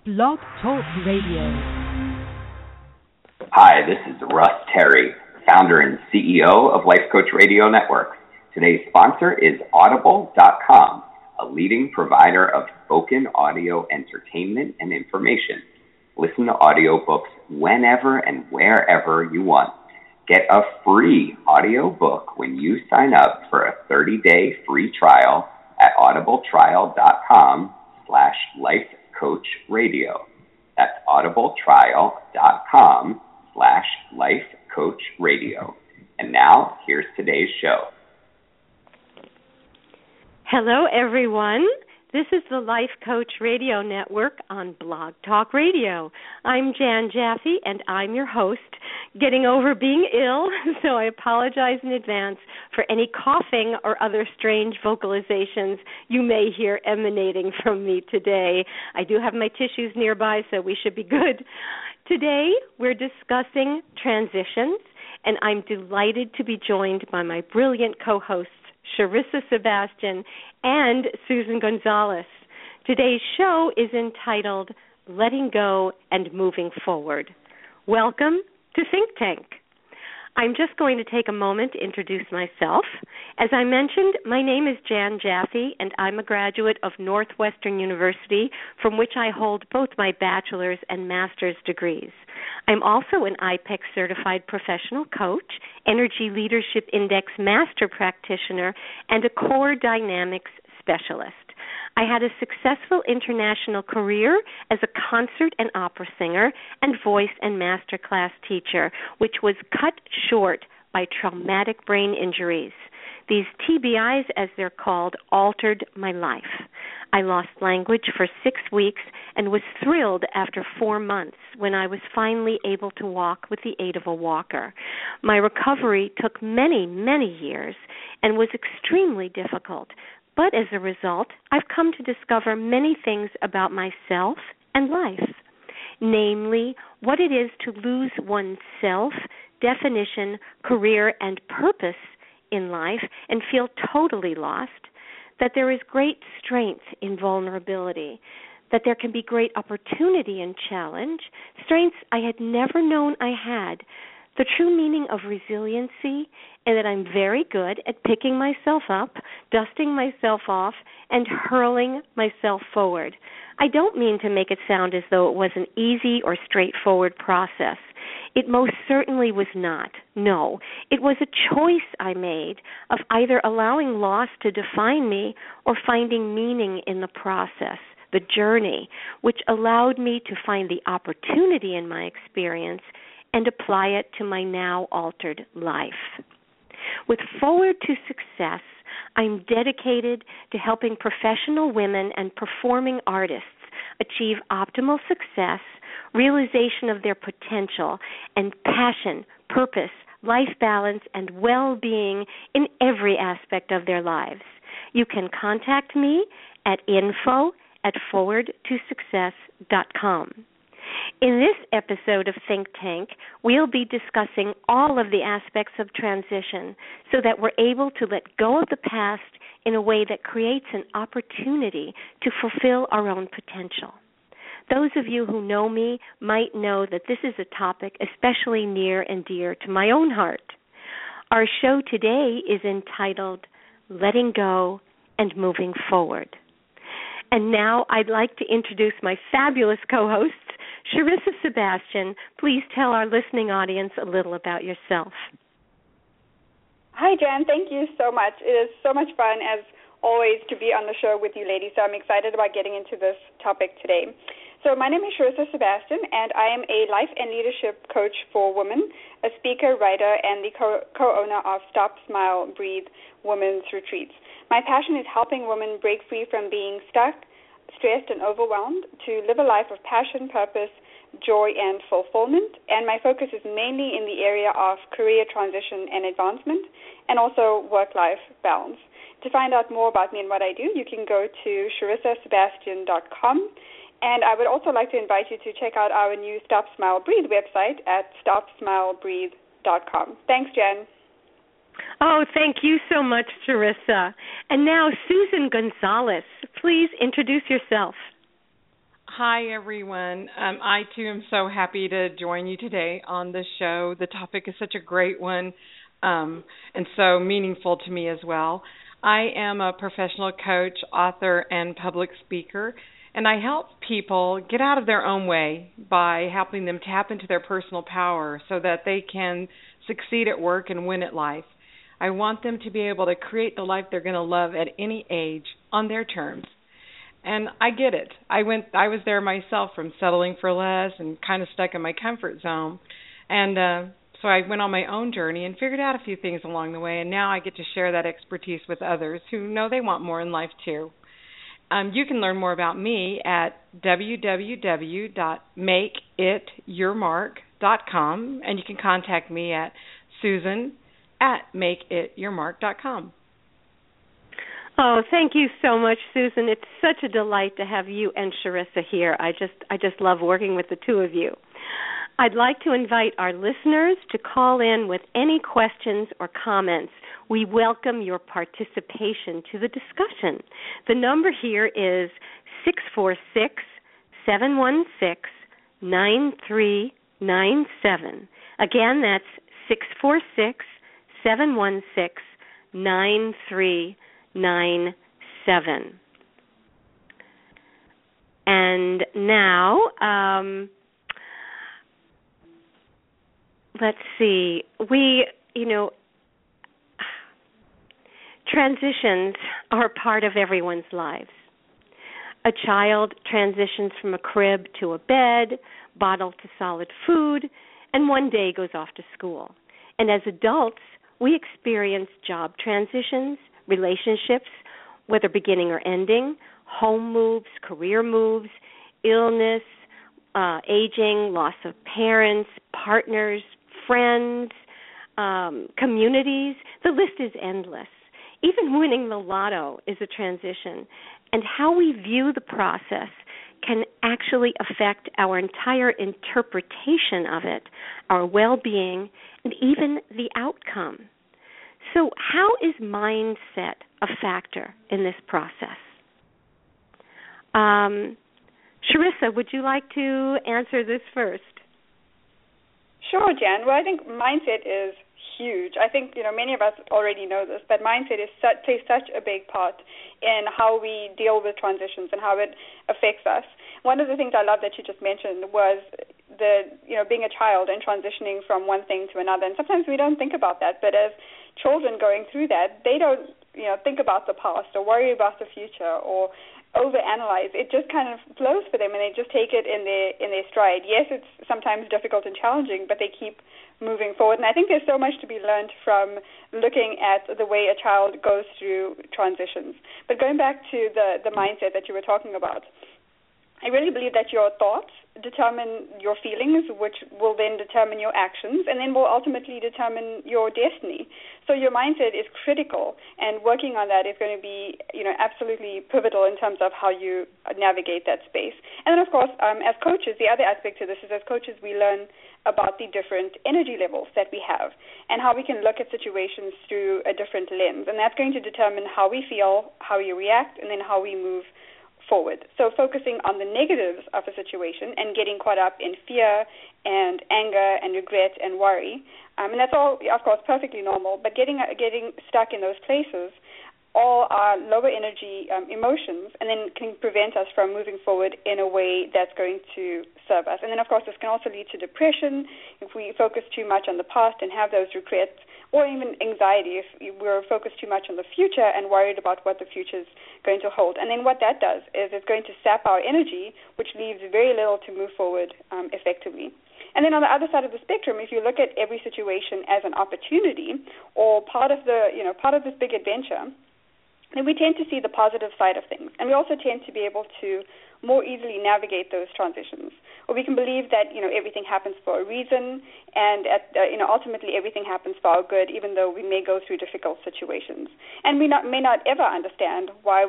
Blog Talk Radio. Hi, this is Russ Terry, founder and CEO of Life Coach Radio Network. Today's sponsor is Audible.com, a leading provider of spoken audio entertainment and information. Listen to audiobooks whenever and wherever you want. Get a free audiobook when you sign up for a 30-day free trial at audibletrial.com/lifecoachradio. That's audibletrial.com/lifecoachradio. And now, here's today's show. Hello, everyone. This is the Life Coach Radio Network on Blog Talk Radio. I'm Jan Jaffe, and I'm your host, getting over being ill, so I apologize in advance for any coughing or other strange vocalizations you may hear emanating from me today. I do have my tissues nearby, so we should be good. Today, we're discussing transitions, and I'm delighted to be joined by my brilliant co-hosts, Charissa Sebastian and Susan Gonzalez. Today's show is entitled Letting Go and Moving Forward. Welcome to Think Tank. I'm just going to take a moment to introduce myself. As I mentioned, my name is Jan Jaffe, and I'm a graduate of Northwestern University, from which I hold both my bachelor's and master's degrees. I'm also an IPEX certified professional coach, Energy Leadership Index master practitioner, and a core dynamics specialist. I had a successful international career as a concert and opera singer and voice and master class teacher, which was cut short by traumatic brain injuries. These TBIs, as they're called, altered my life. I lost language for 6 weeks and was thrilled after 4 months when I was finally able to walk with the aid of a walker. My recovery took many, many years and was extremely difficult. But as a result, I've come to discover many things about myself and life, namely what it is to lose one's self, definition, career, and purpose in life and feel totally lost, that there is great strength in vulnerability, that there can be great opportunity in challenge, strengths I had never known I had, the true meaning of resiliency, and that I'm very good at picking myself up, dusting myself off, and hurling myself forward. I don't mean to make it sound as though it was an easy or straightforward process. It most certainly was not. No, it was a choice I made of either allowing loss to define me or finding meaning in the process, the journey, which allowed me to find the opportunity in my experience and apply it to my now altered life. With Forward to Success, I'm dedicated to helping professional women and performing artists achieve optimal success, realization of their potential, and passion, purpose, life balance, and well-being in every aspect of their lives. You can contact me at info@forwardtosuccess.com. In this episode of Think Tank, we'll be discussing all of the aspects of transition so that we're able to let go of the past in a way that creates an opportunity to fulfill our own potential. Those of you who know me might know that this is a topic especially near and dear to my own heart. Our show today is entitled Letting Go and Moving Forward. And now I'd like to introduce my fabulous co-hosts. Charissa Sebastian, please tell our listening audience a little about yourself. Hi, Jan. Thank you so much. It is so much fun, as always, to be on the show with you ladies, so I'm excited about getting into this topic today. So my name is Charissa Sebastian, and I am a life and leadership coach for women, a speaker, writer, and the co-owner of Stop, Smile, Breathe Women's Retreats. My passion is helping women break free from being stuck, stressed, and overwhelmed to live a life of passion, purpose, joy, and fulfillment. And my focus is mainly in the area of career transition and advancement, and also work-life balance. To find out more about me and what I do, you can go to CharissaSebastian.com. And I would also like to invite you to check out our new Stop, Smile, Breathe website at StopSmileBreathe.com. Thanks, Jen. Oh, thank you so much, Charissa. And now, Susan Gonzalez, please introduce yourself. Hi, everyone. I, too, am so happy to join you today on the show. The topic is such a great one and so meaningful to me as well. I am a professional coach, author, and public speaker, and I help people get out of their own way by helping them tap into their personal power so that they can succeed at work and win at life. I want them to be able to create the life they're going to love at any age on their terms. And I get it. I was there myself, from settling for less and kind of stuck in my comfort zone. And so I went on my own journey and figured out a few things along the way, and now I get to share that expertise with others who know they want more in life too. You can learn more about me at www.makeityourmark.com, and you can contact me at susan@makeityourmark.com. Oh, thank you so much, Susan. It's such a delight to have you and Sharissa here. I just love working with the two of you. I'd like to invite our listeners to call in with any questions or comments. We welcome your participation to the discussion. The number here is 646-716-9397. Again, that's 646-716-9397. And now, let's see. Transitions are part of everyone's lives. A child transitions from a crib to a bed, bottle to solid food, and one day goes off to school. And as adults, we experience job transitions, relationships, whether beginning or ending, home moves, career moves, illness, aging, loss of parents, partners, friends, communities. The list is endless. Even winning the lotto is a transition, and how we view the process can actually affect our entire interpretation of it, our well-being, and even the outcome. So how is mindset a factor in this process? Sharissa, would you like to answer this first? Sure, Jan. Well, I think mindset is huge. I think, many of us already know this, but mindset plays such a big part in how we deal with transitions and how it affects us. One of the things I love that you just mentioned was being a child and transitioning from one thing to another. And sometimes we don't think about that, but as children going through that, they don't, think about the past or worry about the future or overanalyze. It just kind of flows for them, and they just take it in their stride. Yes, it's sometimes difficult and challenging, but they keep moving forward. And I think there's so much to be learned from looking at the way a child goes through transitions. But going back to the mindset that you were talking about, I really believe that your thoughts determine your feelings, which will then determine your actions, and then will ultimately determine your destiny. So your mindset is critical, and working on that is going to be, absolutely pivotal in terms of how you navigate that space. And then, of course, as coaches, the other aspect to this is as coaches we learn about the different energy levels that we have and how we can look at situations through a different lens. And that's going to determine how we feel, how we react, and then how we move forward. So focusing on the negatives of a situation and getting caught up in fear and anger and regret and worry, and that's all, of course, perfectly normal, but getting stuck in those places all are lower energy emotions, and then can prevent us from moving forward in a way that's going to serve us. And then, of course, this can also lead to depression if we focus too much on the past and have those regrets, or even anxiety if we're focused too much on the future and worried about what the future is going to hold. And then what that does is it's going to sap our energy, which leaves very little to move forward effectively. And then on the other side of the spectrum, if you look at every situation as an opportunity or part of this big adventure, then we tend to see the positive side of things. And we also tend to be able to more easily navigate those transitions. Or we can believe that, everything happens for a reason, and ultimately everything happens for our good, even though we may go through difficult situations. And we may not ever understand why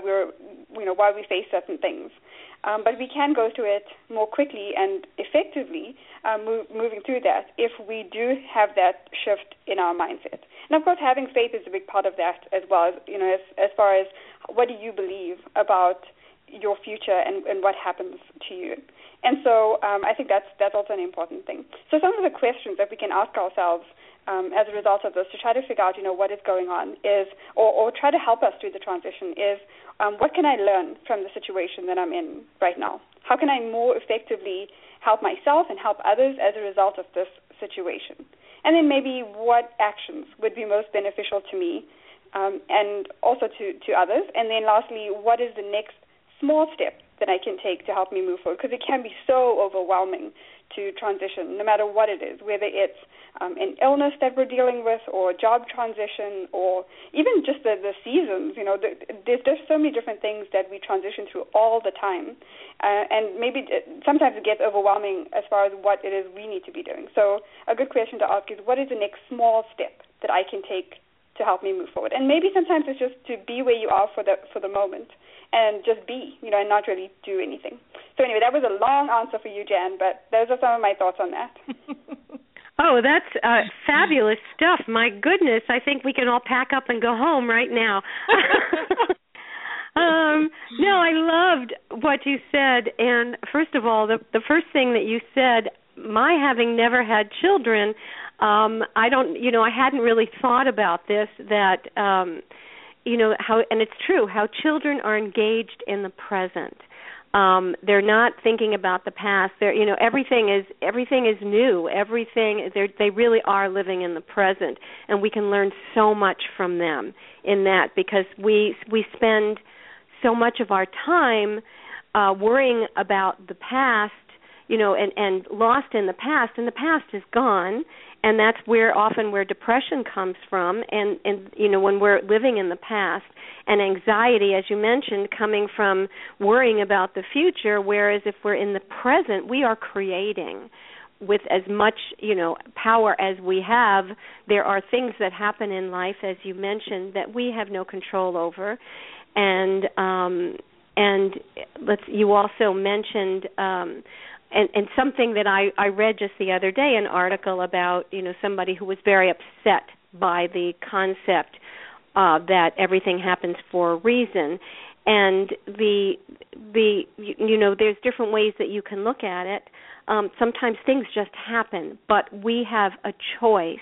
we face certain things. But we can go through it more quickly and effectively moving through that if we do have that shift in our mindset. And, of course, having faith is a big part of that as well, as far as what do you believe about your future and what happens to you. And so I think that's also an important thing. So some of the questions that we can ask ourselves as a result of this to try to figure out, what is going on is, or try to help us through the transition is, what can I learn from the situation that I'm in right now? How can I more effectively help myself and help others as a result of this situation? And then maybe what actions would be most beneficial to me and also to others. And then lastly, what is the next small step that I can take to help me move forward? Because it can be so overwhelming to transition, no matter what it is, whether it's an illness that we're dealing with or a job transition or even just the seasons. There's so many different things that we transition through all the time. And maybe sometimes it gets overwhelming as far as what it is we need to be doing. So a good question to ask is, what is the next small step that I can take to help me move forward? And maybe sometimes it's just to be where you are for the moment and just be, and not really do anything. So anyway, that was a long answer for you, Jan, but those are some of my thoughts on that. Oh, that's fabulous stuff. My goodness, I think we can all pack up and go home right now. No, I loved what you said. And first of all, the first thing that you said, my having never had children, I hadn't really thought about this, that, how, and it's true, how children are engaged in the present. They're not thinking about the past. They're, everything is new. They really are living in the present, and we can learn so much from them in that, because we spend so much of our time worrying about the past, and lost in the past, and the past is gone. And that's where depression comes from, and when we're living in the past, and anxiety, as you mentioned, coming from worrying about the future, whereas if we're in the present, we are creating with as much, power as we have. There are things that happen in life, as you mentioned, that we have no control over, and you also mentioned. And something that I read just the other day, an article about, somebody who was very upset by the concept that everything happens for a reason. And there's different ways that you can look at it. Sometimes things just happen, but we have a choice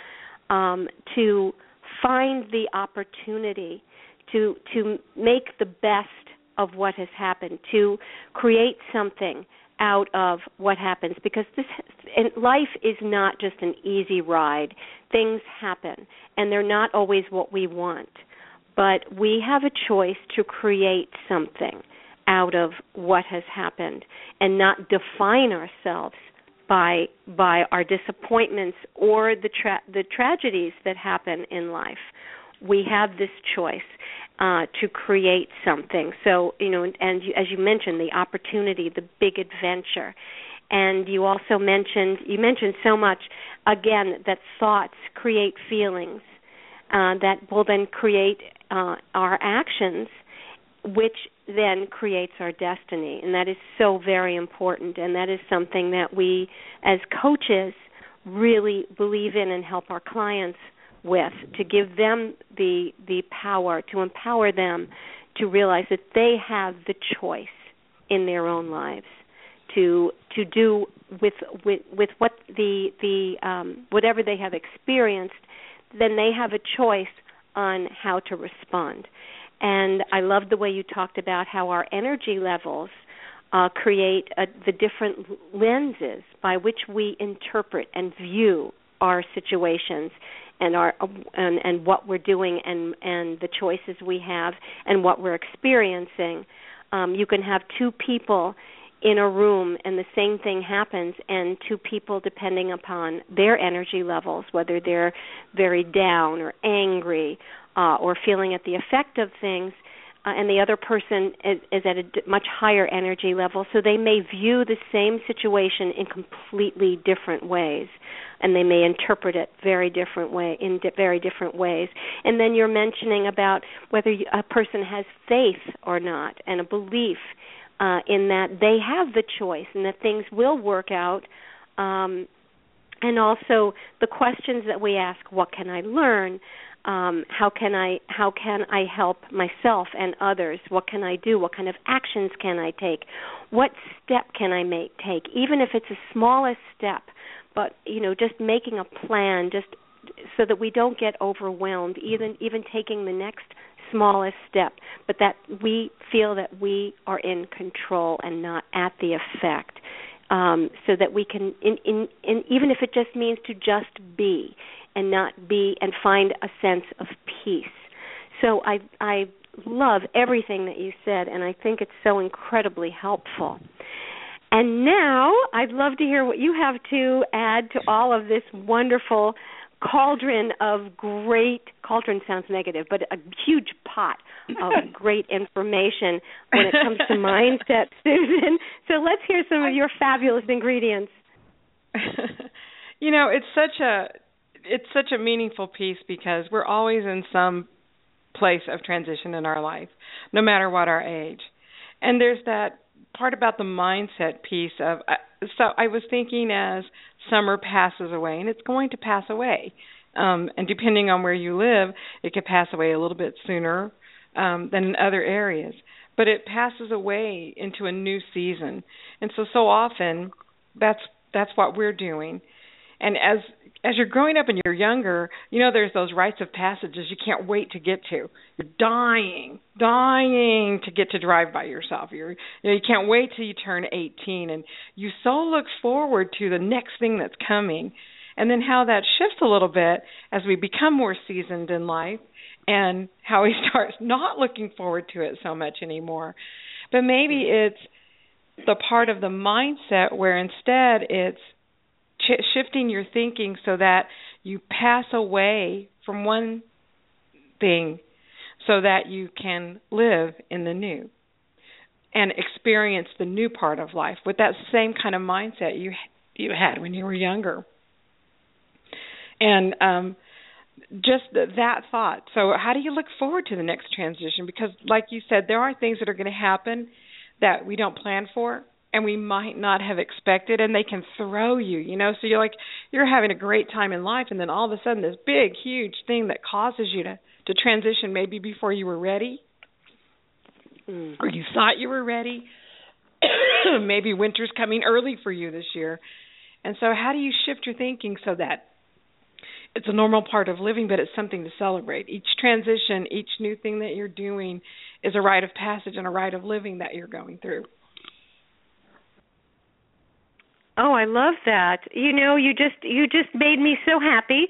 to find the opportunity to make the best of what has happened, to create something out of what happens, because life is not just an easy ride. Things happen, and they're not always what we want. But we have a choice to create something out of what has happened and not define ourselves by our disappointments or the tragedies that happen in life. We have this choice to create something. So, and as you mentioned, the opportunity, the big adventure. And you also mentioned so much, again, that thoughts create feelings that will then create our actions, which then creates our destiny. And that is so very important. And that is something that we, as coaches, really believe in and help our clients with, to give them the power, to empower them to realize that they have the choice in their own lives to do with what whatever they have experienced. Then they have a choice on how to respond. And I love the way you talked about how our energy levels create the different lenses by which we interpret and view our situations and what we're doing and the choices we have and what we're experiencing. You can have two people in a room and the same thing happens, and two people, depending upon their energy levels, whether they're very down or angry or feeling at the effect of things, and the other person is at a much higher energy level, so they may view the same situation in completely different ways, and they may interpret it in very different ways. And then you're mentioning about whether a person has faith or not, and a belief in that they have the choice and that things will work out. And also the questions that we ask, what can I learn? How can I help myself and others? What can I do? What kind of actions can I take? What step can I take? Even if it's the smallest step, but just making a plan, just so that we don't get overwhelmed, even taking the next smallest step, but that we feel that we are in control and not at the effect, so that we can, even if it just means to just be and not be, and find a sense of peace. So I love everything that you said, and I think it's so incredibly helpful. And now I'd love to hear what you have to add to all of this wonderful cauldron sounds negative, but a huge pot of great information when it comes to mindset, Susan. So let's hear some of your fabulous ingredients. It's such a meaningful piece, because we're always in some place of transition in our life, no matter what our age. And there's that part about the mindset piece of, so I was thinking as summer passes away, and it's going to pass away, and depending on where you live, it could pass away a little bit sooner than in other areas, but it passes away into a new season. And so often that's what we're doing. And as you're growing up and you're younger, there's those rites of passages you can't wait to get to. You're dying to get to drive by yourself. You can't wait till you turn 18, and you so look forward to the next thing that's coming. And then how that shifts a little bit as we become more seasoned in life, and how we start not looking forward to it so much anymore. But maybe it's the part of the mindset where instead it's shifting your thinking so that you pass away from one thing so that you can live in the new and experience the new part of life with that same kind of mindset you had when you were younger. And just that thought. So how do you look forward to the next transition? Because like you said, there are things that are going to happen that we don't plan for, and we might not have expected, and they can throw you, So you're having a great time in life, and then all of a sudden this big, huge thing that causes you to transition maybe before you were ready, or you thought you were ready. Maybe winter's coming early for you this year. And so how do you shift your thinking so that it's a normal part of living, but it's something to celebrate? Each transition, each new thing that you're doing is a rite of passage and a rite of living that you're going through. Oh, I love that. You just made me so happy.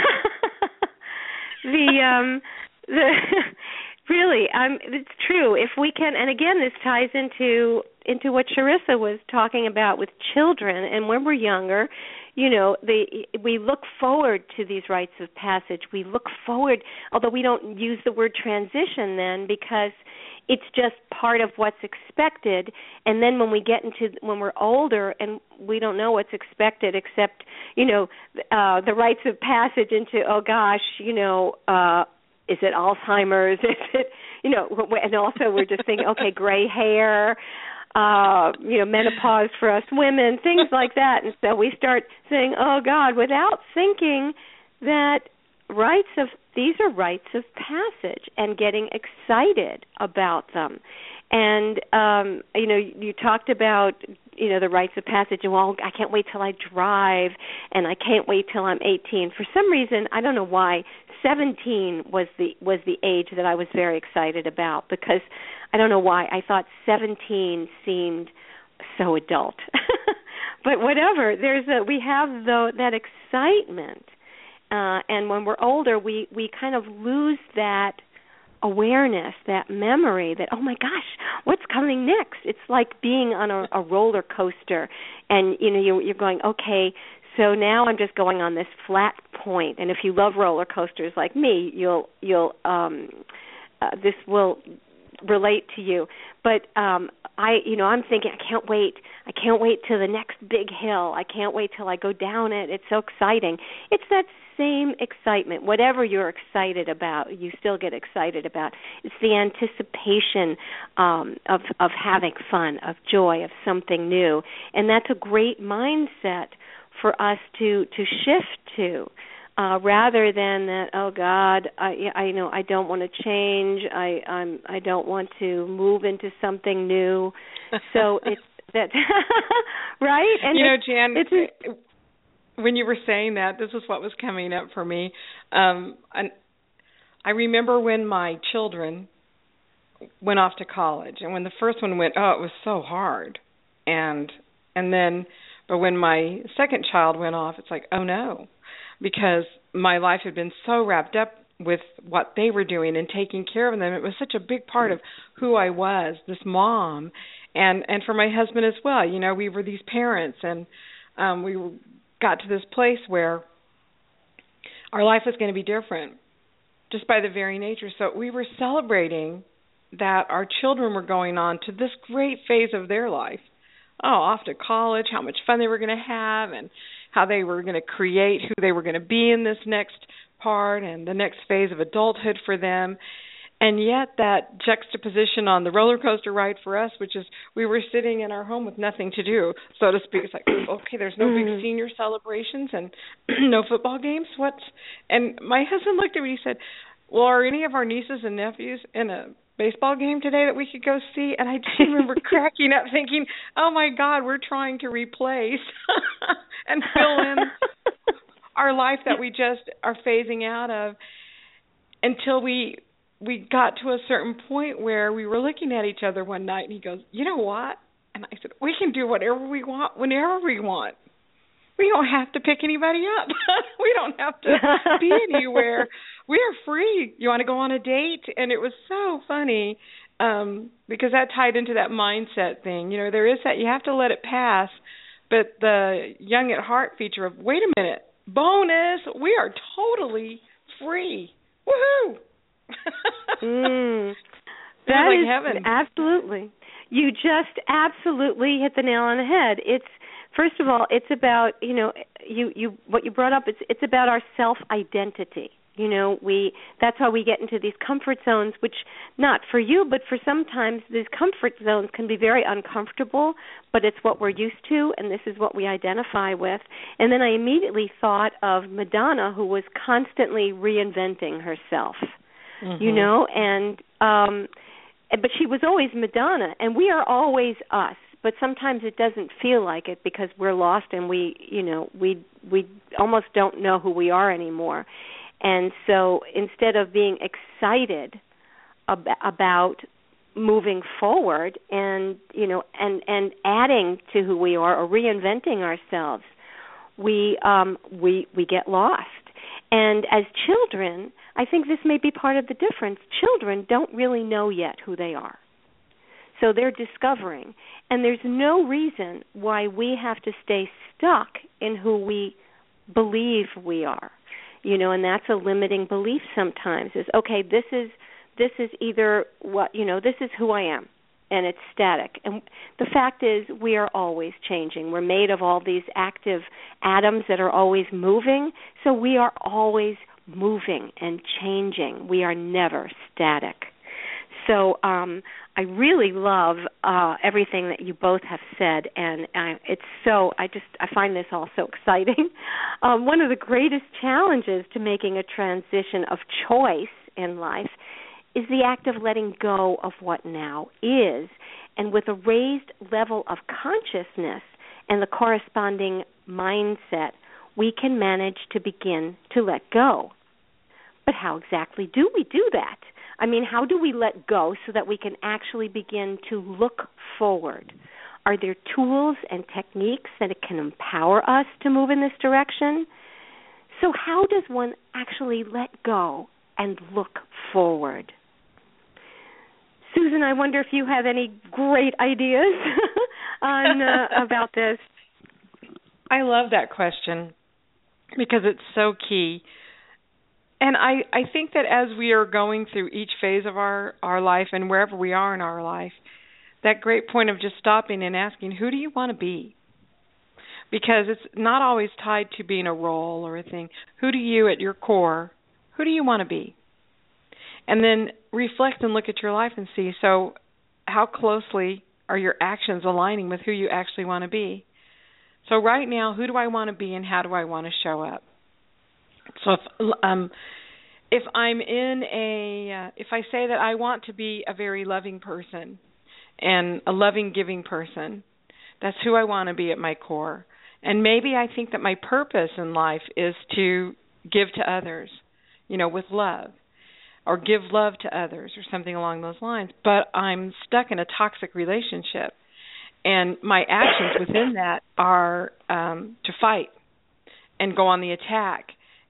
Really, it's true. If we can, and again, this ties into what Charissa was talking about with children, and when we're younger, we look forward to these rites of passage. We look forward, although we don't use the word transition then, because it's just part of what's expected. And then when we're older and we don't know what's expected except, the rites of passage into, oh gosh, is it Alzheimer's? Is it, and also we're just thinking, okay, gray hair, menopause for us women, things like that. And so we start saying, oh God, without thinking that these are rites of passage, and getting excited about them. And, you talked about, the rites of passage, and I can't wait till I drive, and I can't wait till I'm 18. For some reason, I don't know why, 17 was the age that I was very excited about, because I don't know why, I thought 17 seemed so adult. But whatever, we have that excitement. And when we're older, we kind of lose that awareness, that memory that, oh my gosh, what's coming next? It's like being on a roller coaster, and you're going, okay, so now I'm just going on this flat point. And if you love roller coasters like me, this will relate to you. But I'm thinking, I can't wait till the next big hill. I can't wait till I go down it. It's so exciting. It's that same excitement. Whatever you're excited about, you still get excited about. It's the anticipation of having fun, of joy, of something new. And that's a great mindset for us to shift to. rather than that. Oh God, I know I don't want to change. I don't want to move into something new. So it's that right. And Jan, when you were saying that, this is what was coming up for me. And I remember when my children went off to college, and when the first one went, it was so hard. But when my second child went off, it's like, oh no, because my life had been so wrapped up with what they were doing and taking care of them. It was such a big part of who I was, this mom, and for my husband as well. We were these parents, and we got to this place where our life was going to be different just by the very nature. So we were celebrating that our children were going on to this great phase of their life. Off to college, how much fun they were going to have, and how they were going to create who they were going to be in this next part and the next phase of adulthood for them. And yet that juxtaposition on the roller coaster ride for us, which is we were sitting in our home with nothing to do, so to speak. It's like, okay, there's no big senior celebrations and no football games. And my husband looked at me and he said, well, are any of our nieces and nephews in a baseball game today that we could go see? And I just remember cracking up thinking, oh my God, we're trying to replace and fill in our life that we just are phasing out of, until we got to a certain point where we were looking at each other one night, and he goes, you know what? And I said, we can do whatever we want whenever we want. We don't have to pick anybody up. We don't have to be anywhere. We are free. You want to go on a date? And it was so funny because that tied into that mindset thing. There is that you have to let it pass, but the young at heart feature of, wait a minute, bonus, we are totally free. Woohoo! That like is heaven. Absolutely. You just absolutely hit the nail on the head. It's, first of all, it's about, you what you brought up, it's about our self-identity. That's how we get into these comfort zones, which not for you, but for sometimes these comfort zones can be very uncomfortable, but it's what we're used to, and this is what we identify with. And then I immediately thought of Madonna, who was constantly reinventing herself, but she was always Madonna, and we are always us. But sometimes it doesn't feel like it because we're lost and we almost don't know who we are anymore. And so instead of being excited about moving forward and adding to who we are or reinventing ourselves, we get lost. And as children, I think this may be part of the difference. Children don't really know yet who they are. So they're discovering. And there's no reason why we have to stay stuck in who we believe we are. And that's a limiting belief sometimes is, okay, this is either what, this is who I am, and it's static. And the fact is we are always changing. We're made of all these active atoms that are always moving, so we are always moving and changing. We are never static. So I really love everything that you both have said, and I find this all so exciting. One of the greatest challenges to making a transition of choice in life is the act of letting go of what now is, and with a raised level of consciousness and the corresponding mindset, we can manage to begin to let go. But how exactly do we do that? I mean, how do we let go so that we can actually begin to look forward? Are there tools and techniques that can empower us to move in this direction? So how does one actually let go and look forward? Susan, I wonder if you have any great ideas about this. I love that question because it's so key. And I think that as we are going through each phase of our life and wherever we are in our life, that great point of just stopping and asking, who do you want to be? Because it's not always tied to being a role or a thing. Who do you, at your core, who do you want to be? And then reflect and look at your life and see, so how closely are your actions aligning with who you actually want to be? So right now, who do I want to be and how do I want to show up? So if I'm in if I say that I want to be a very loving person and a loving, giving person, that's who I want to be at my core. And maybe I think that my purpose in life is to give to others, with love, or give love to others or something along those lines. But I'm stuck in a toxic relationship, and my actions within that are to fight and go on the attack,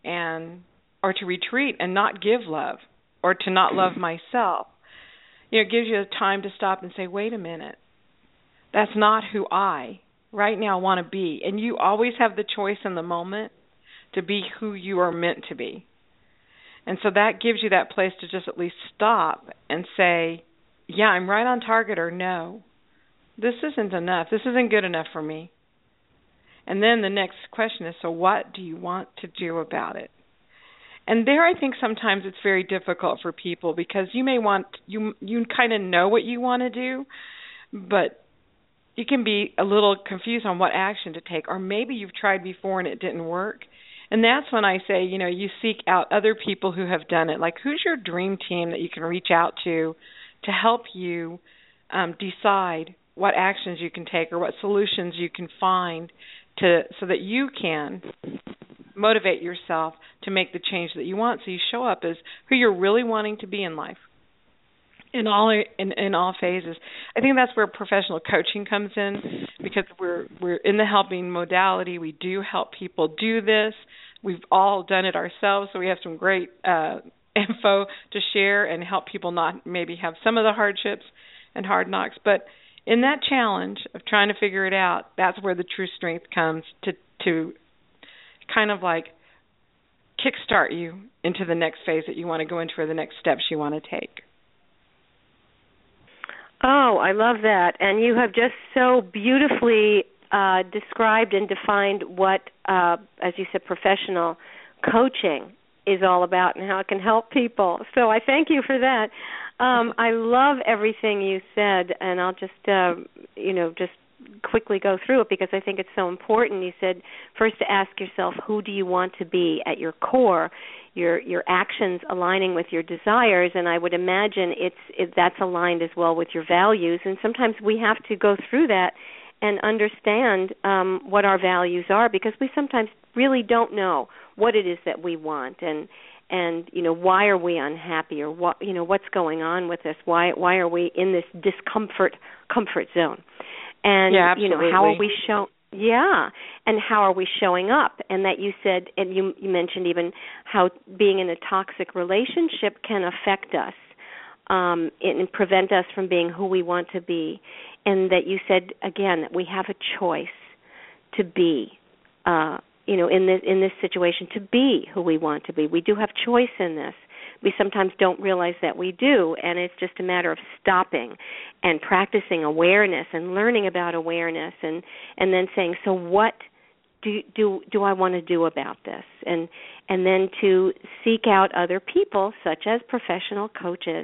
or to retreat and not give love, or to not love myself. It gives you time to stop and say, wait a minute, that's not who I right now want to be. And you always have the choice in the moment to be who you are meant to be. And so that gives you that place to just at least stop and say, yeah, I'm right on target, or no, this isn't enough. This isn't good enough for me. And then the next question is, so what do you want to do about it? And there I think sometimes it's very difficult for people, because you may want, you kind of know what you want to do, but you can be a little confused on what action to take, or maybe you've tried before and it didn't work. And that's when I say, you seek out other people who have done it. Like, who's your dream team that you can reach out to help you decide what actions you can take or what solutions you can find so that you can motivate yourself to make the change that you want, so you show up as who you're really wanting to be in life. In all phases. I think that's where professional coaching comes in, because we're in the helping modality. We do help people do this. We've all done it ourselves, so we have some great info to share and help people not maybe have some of the hardships and hard knocks. But in that challenge of trying to figure it out, that's where the true strength comes to kind of like kickstart you into the next phase that you want to go into, or the next steps you want to take. Oh, I love that. And you have just so beautifully described and defined what, as you said, professional coaching is all about and how it can help people. So I thank you for that. I love everything you said, and I'll just, just quickly go through it because I think it's so important. You said first to ask yourself, who do you want to be at your core? Your actions aligning with your desires, and I would imagine that's aligned as well with your values. And sometimes we have to go through that and understand what our values are, because we sometimes really don't know what it is that we want, and why are we unhappy, or what's going on with us? Why are we in this comfort zone? And yeah, absolutely. How are we and how are we showing up? And that you said, and you mentioned even how being in a toxic relationship can affect us and prevent us from being who we want to be. And that you said, again, that we have a choice to be, in this situation, to be who we want to be. We do have choice in this. We sometimes don't realize that we do, and it's just a matter of stopping and practicing awareness and learning about awareness, and then saying, so what do I want to do about this? And then to seek out other people, such as professional coaches,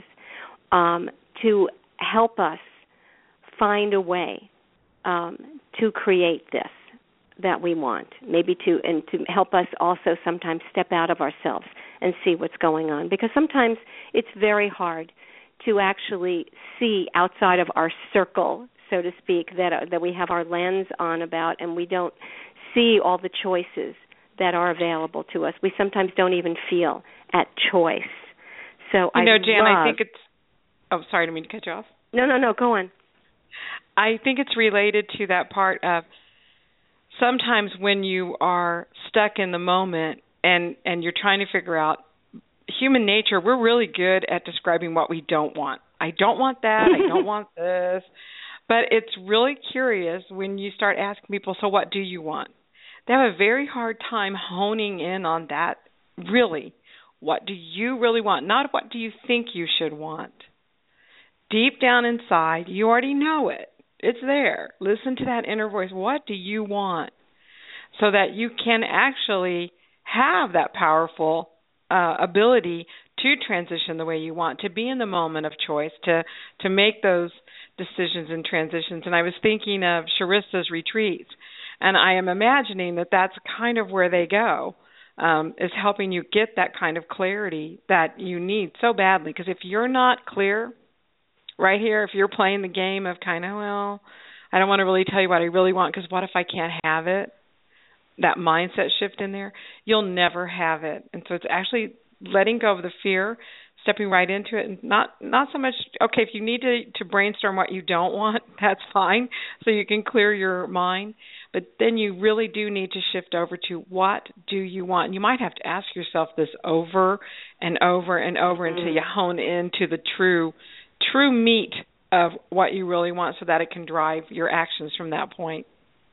to help us find a way to create this that we want, maybe to help us also sometimes step out of ourselves and see what's going on, because sometimes it's very hard to actually see outside of our circle, so to speak, that we have our lens on about, and we don't see all the choices that are available to us. We sometimes don't even feel at choice. So Jan, I think it's... Oh, sorry, I didn't mean to cut you off. No, go on. I think it's related to that part of sometimes when you are stuck in the moment and you're trying to figure out human nature, we're really good at describing what we don't want. I don't want that. I don't want this. But it's really curious when you start asking people, so what do you want? They have a very hard time honing in on that. Really, what do you really want? Not what do you think you should want. Deep down inside, you already know it. It's there. Listen to that inner voice. What do you want? So that you can actually have that powerful ability to transition the way you want, to be in the moment of choice, to make those decisions and transitions. And I was thinking of Sharista's retreats, and I am imagining that that's kind of where they go. is helping you get that kind of clarity that you need so badly. Because if you're not clear right here, if you're playing the game of kind of, well, I don't want to really tell you what I really want because what if I can't have it? That mindset shift in there, you'll never have it. And so it's actually letting go of the fear, stepping right into it, and not so much, okay, if you need to brainstorm what you don't want, that's fine, so you can clear your mind. But then you really do need to shift over to what do you want. And you might have to ask yourself this over and over and over until you hone into the true meat of what you really want so that it can drive your actions from that point.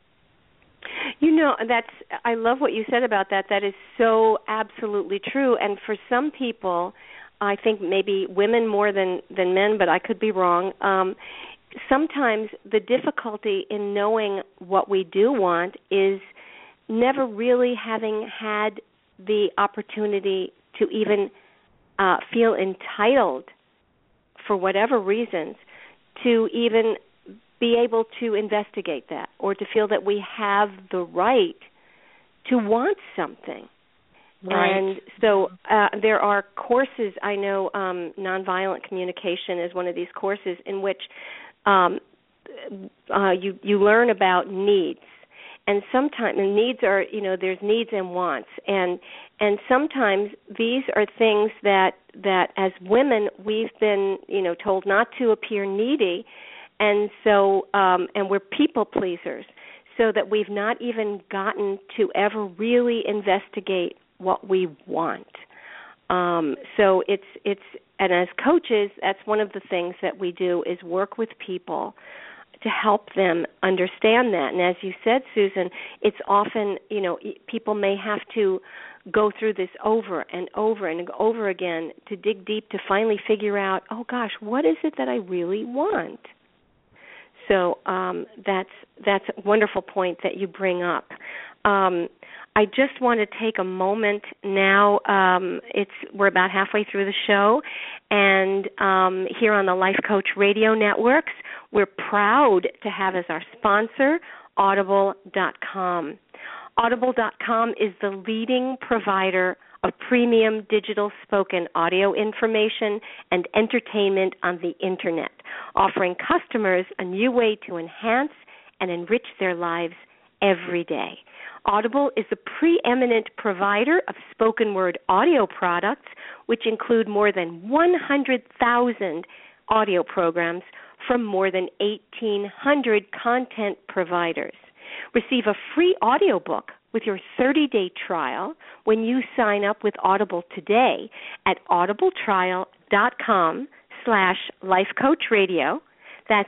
I love what you said about that. That is so absolutely true. And for some people, I think maybe women more than men, but I could be wrong, sometimes the difficulty in knowing what we do want is never really having had the opportunity to even feel entitled, for whatever reasons, to even be able to investigate that or to feel that we have the right to want something. Right. And so there are courses, I know Nonviolent Communication is one of these courses in which you learn about needs. And sometimes needs are, there's needs and wants. And sometimes these are things that as women we've been, told not to appear needy. And so, and we're people pleasers, so that we've not even gotten to ever really investigate what we want. So it's, and as coaches, that's one of the things that we do is work with people to help them understand that. And as you said, Susan, it's often, people may have to go through this over and over and over again to dig deep to finally figure out, oh gosh, what is it that I really want? So that's a wonderful point that you bring up. I just want to take a moment now. We're about halfway through the show, and here on the Life Coach Radio Networks, we're proud to have as our sponsor Audible.com. Audible.com is the leading provider of premium digital spoken audio information and entertainment on the Internet, offering customers a new way to enhance and enrich their lives every day. Audible is a preeminent provider of spoken word audio products, which include more than 100,000 audio programs from more than 1,800 content providers. Receive a free audiobook with your 30-day trial when you sign up with Audible today at audibletrial.com/lifecoachradio. That's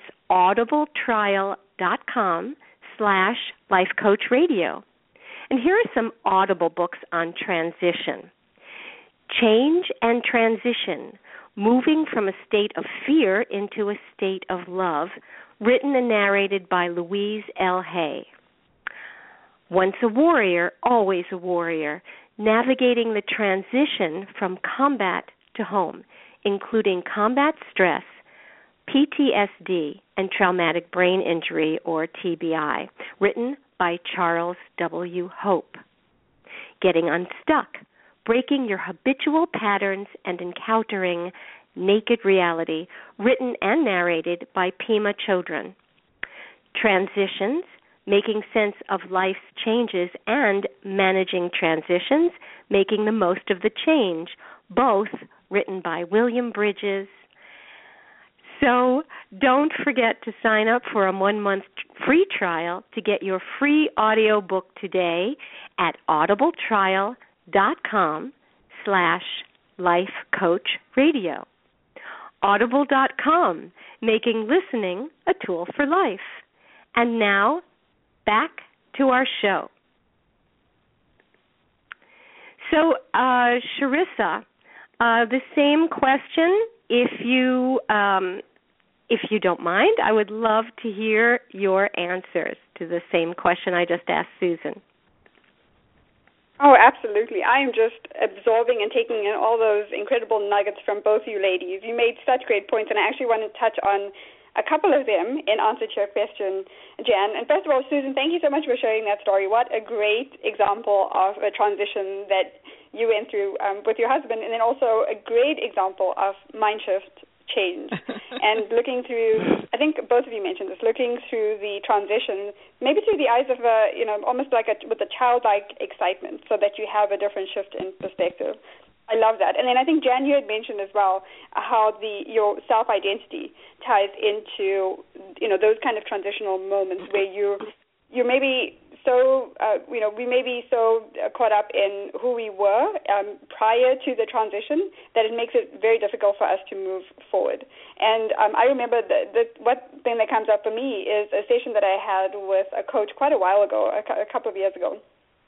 audibletrial.com/lifecoachradio. And here are some Audible books on transition. Change and Transition, Moving from a State of Fear into a State of Love, written and narrated by Louise L. Hay. Once a Warrior, Always a Warrior, Navigating the Transition from Combat to Home, including combat stress, PTSD, and traumatic brain injury, or TBI, written by Charles W. Hope. Getting Unstuck, Breaking Your Habitual Patterns and Encountering Naked Reality, written and narrated by Pema Chodron. Transitions, Making Sense of Life's Changes and Managing Transitions, Making the Most of the Change, both written by William Bridges. So don't forget to sign up for a 1-month free trial to get your free audio book today at audibletrial.com/lifecoachradio. Audible.com, making listening a tool for life. And now, back to our show. So, Sharissa, the same question. If you don't mind, I would love to hear your answers to the same question I just asked Susan. Oh, absolutely. I am just absorbing and taking in all those incredible nuggets from both you ladies. You made such great points, and I actually want to touch on a couple of them in answer to your question, Jan. And first of all, Susan, thank you so much for sharing that story. What a great example of a transition that you went through with your husband, and then also a great example of mind shift change. And looking through, I think both of you mentioned this, looking through the transition, maybe through the eyes of almost like with a childlike excitement, so that you have a different shift in perspective. I love that. And then I think, Jan, you had mentioned as well how your self-identity ties into, those kind of transitional moments where you maybe so, we may be so caught up in who we were prior to the transition that it makes it very difficult for us to move forward. And I remember what thing that comes up for me is a session that I had with a coach quite a while ago, a couple of years ago.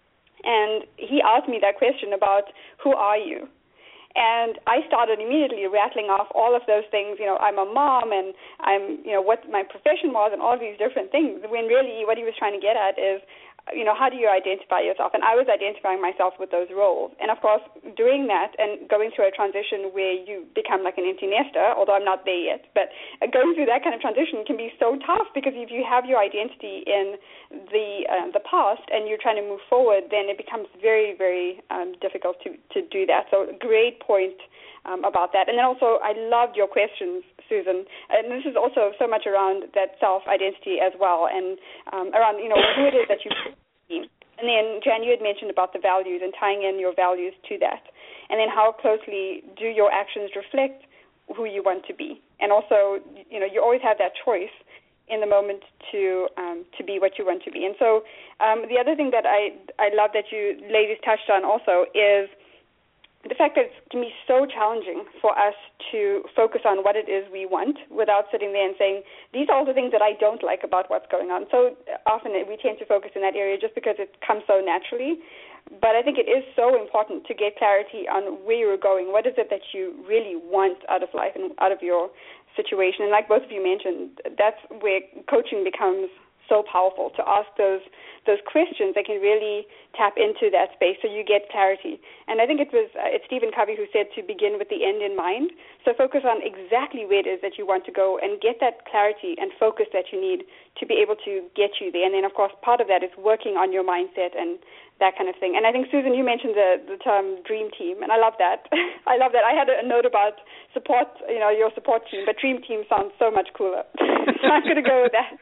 And he asked me that question about who are you? And I started immediately rattling off all of those things. I'm a mom, and I'm, what my profession was, and all of these different things. When really what he was trying to get at is, how do you identify yourself? And I was identifying myself with those roles. And, of course, doing that and going through a transition where you become like an empty nester, although I'm not there yet, but going through that kind of transition can be so tough, because if you have your identity in the past and you're trying to move forward, then it becomes very, very difficult to do that. So great point about that. And then also I loved your questions, Susan. And this is also so much around that self-identity as well, and around, who it is that you be. And then, Jan, you had mentioned about the values and tying in your values to that. And then how closely do your actions reflect who you want to be? And also, you always have that choice in the moment to be what you want to be. And so the other thing that I love that you ladies touched on also is the fact that it can be so challenging for us to focus on what it is we want without sitting there and saying, these are all the things that I don't like about what's going on. So often we tend to focus in that area just because it comes so naturally. But I think it is so important to get clarity on where you're going. What is it that you really want out of life and out of your situation? And like both of you mentioned, that's where coaching becomes so powerful, to ask those questions that can really tap into that space so you get clarity. And I think it's Stephen Covey who said to begin with the end in mind. So focus on exactly where it is that you want to go and get that clarity and focus that you need to be able to get you there. And then, of course, part of that is working on your mindset and that kind of thing. And I think, Susan, you mentioned the term dream team, and I love that. I love that. I had a note about support, your support team, but dream team sounds so much cooler. So I'm going to go with that.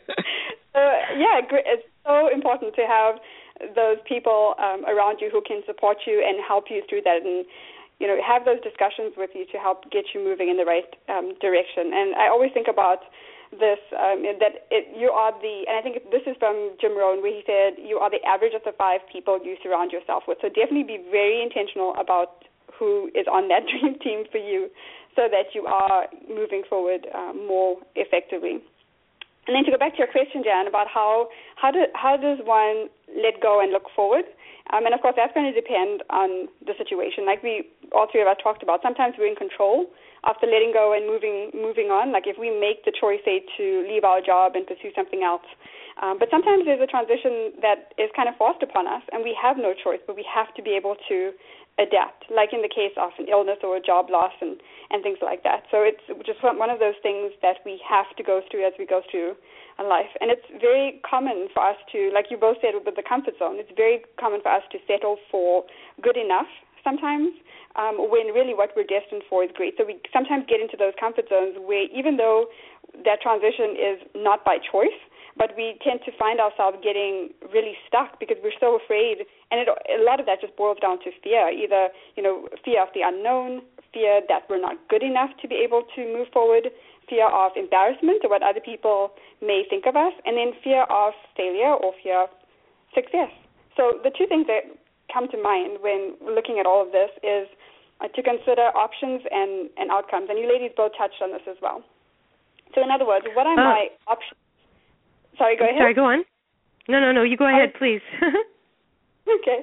It's so important to have those people around you who can support you and help you through that, and have those discussions with you to help get you moving in the right direction. And I always think about this, you are and I think this is from Jim Rohn, where he said you are the average of the 5 people you surround yourself with. So definitely be very intentional about who is on that dream team for you, so that you are moving forward more effectively. And then to go back to your question, Jan, about how does one let go and look forward? And, of course, that's going to depend on the situation. Like all three of us talked about, sometimes we're in control after letting go and moving on. Like if we make the choice, say, to leave our job and pursue something else. But sometimes there's a transition that is kind of forced upon us, and we have no choice, but we have to be able to adapt, like in the case of an illness or a job loss and things like that. So it's just one of those things that we have to go through as we go through life. And it's very common for us to, like you both said with the comfort zone, it's very common for us to settle for good enough sometimes, when really what we're destined for is great. So we sometimes get into those comfort zones where even though that transition is not by choice, but we tend to find ourselves getting really stuck because we're so afraid. And a lot of that just boils down to fear, either, fear of the unknown, fear that we're not good enough to be able to move forward, fear of embarrassment or what other people may think of us, and then fear of failure or fear of success. So the two things that come to mind when looking at all of this is to consider options and outcomes. And you ladies both touched on this as well. So in other words, what are my options? Sorry, go ahead. Sorry, go on. No, you go ahead, please. Okay.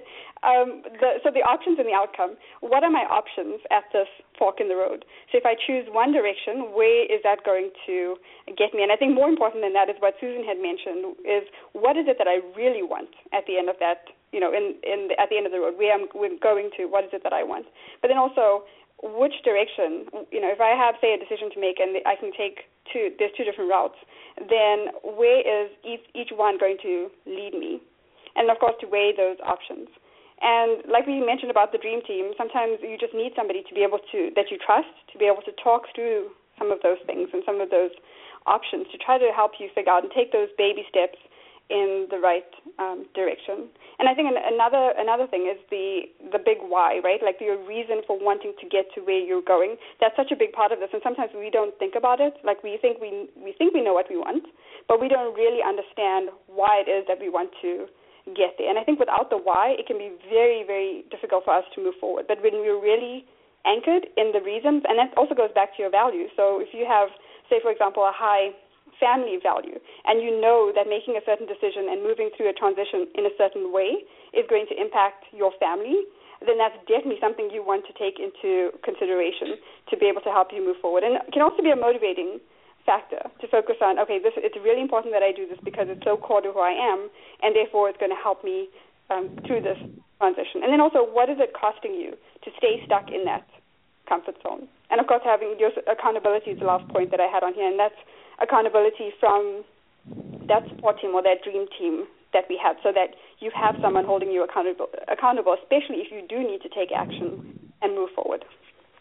So the options and the outcome. What are my options at this fork in the road? So if I choose one direction, where is that going to get me? And I think more important than that is what Susan had mentioned, is what is it that I really want at the end of that, at the end of the road, where I'm going to, what is it that I want? But then also, which direction, if I have, say, a decision to make and I can take there's two different routes, then where is each one going to lead me? And, of course, to weigh those options. And like we mentioned about the dream team, sometimes you just need somebody to be able to, that you trust, to be able to talk through some of those things and some of those options to try to help you figure out and take those baby steps in the right direction. And I think another thing is the big why, right? Like your reason for wanting to get to where you're going. That's such a big part of this, and sometimes we don't think about it. Like we think we know what we want, but we don't really understand why it is that we want to get there. And I think without the why, it can be very, very difficult for us to move forward. But when we're really anchored in the reasons, and that also goes back to your values. So if you have, say, for example, a high family value, and you know that making a certain decision and moving through a transition in a certain way is going to impact your family, then that's definitely something you want to take into consideration to be able to help you move forward. And it can also be a motivating factor to focus on, okay, it's really important that I do this because it's so core to who I am, and therefore it's going to help me through this transition. And then also, what is it costing you to stay stuck in that comfort zone? And, of course, having your accountability is the last point that I had on here, and that's accountability from that support team or that dream team that we have, so that you have someone holding you accountable, especially if you do need to take action and move forward.